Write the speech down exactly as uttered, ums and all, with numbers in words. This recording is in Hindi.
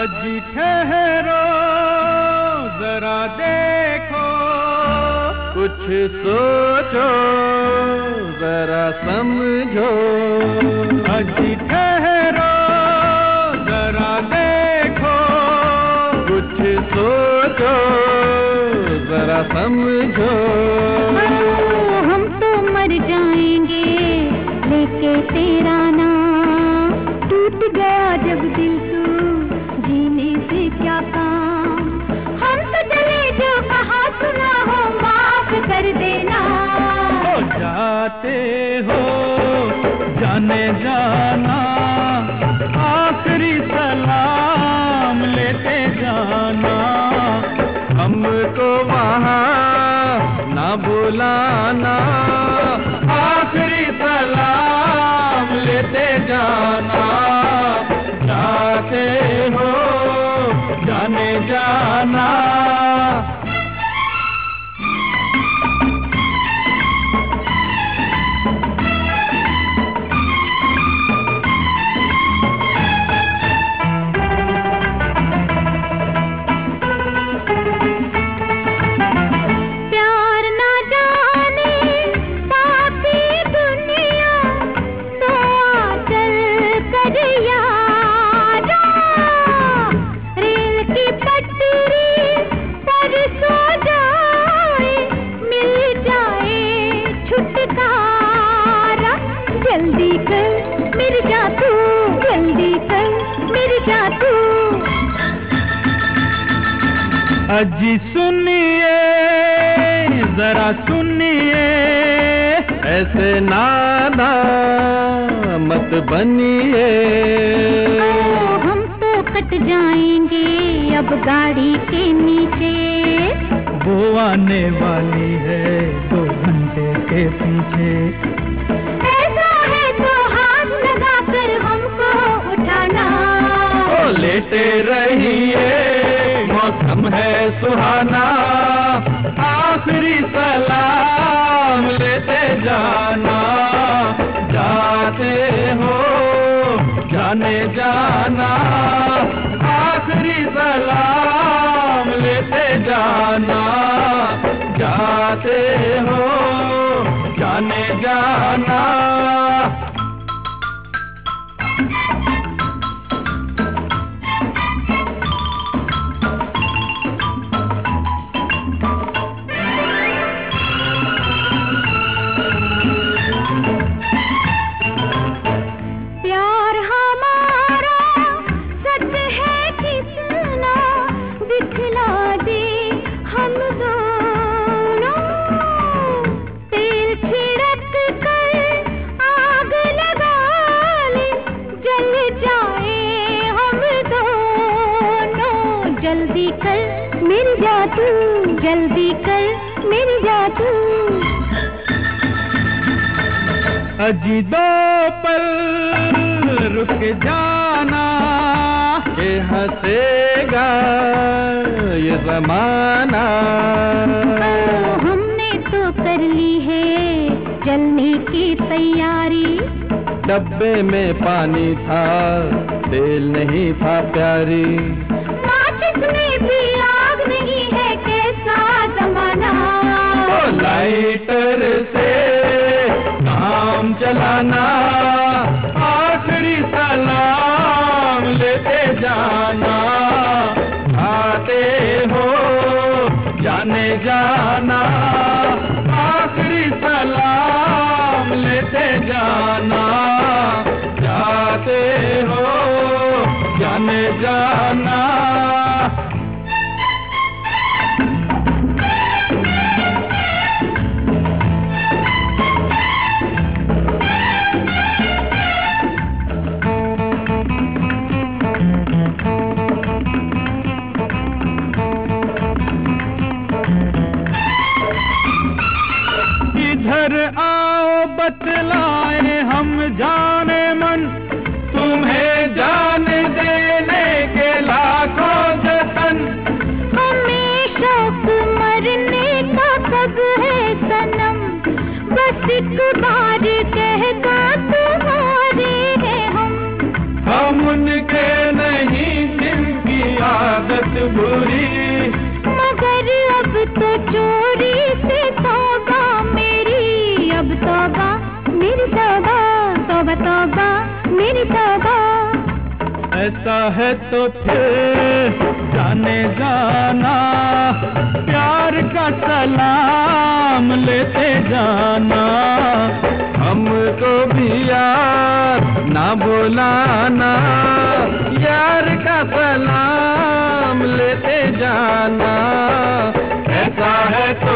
अजी ठहरो जरा देखो, कुछ सोचो जरा समझो। अजी ठहरो जरा देखो, कुछ सोचो जरा समझो। हम तो मर जाएंगे लेके तेरा नाम, टूट गया जब दिल तू जीने से क्या काम। हम तो चले जो कहा सुना हो माफ कर देना। हो जाते हो जाने जाना, आखिरी सलाम लेते जाना। हमको वहाँ ना बुलाना, आखिरी सलाम लेते जाना। जाते हो जाने जाना। जल्दी कर मेरे जा तू, जल्दी कर मेरे जा तू। अजी सुनिए जरा सुनिए, ऐसे नादा मत बनिए। हम तो कट जाएंगे अब गाड़ी के नीचे, वो आने वाली है दो घंटे के पीछे। लेटे रहिए मौसम है सुहाना, आखिरी सलाम लेते जाना। जाते हो जाने जाना, आखिरी सलाम लेते जाना। जाते हो जाने जाना। जल्दी कर मेरी जा तू, जल्दी कर मेरी जा तू। अजी दो पल रुक जाना, ये हंसेगा ये जमाना। हमने तो कर ली है जलने की तैयारी, डब्बे में पानी था तेल नहीं था प्यारी। में भी आग नहीं है कैसा जमाना। तो लाइटर से काम चलाना, आखिरी सलाम लेते जाना। आते हो जाने जाना, आखिरी सलाम लेते जाना। जाते हो जाने जाना। इधर आओ बतलाए हम जाने मन, तुम्हें जान देने के लाखों तौबा तौबा तौबा मेरी तौबा। ऐसा है तो फिर जाने जाना, प्यार का सलाम लेते जाना, हमको भी यार ना बुलाना, यार का सलाम लेते जाना। ऐसा है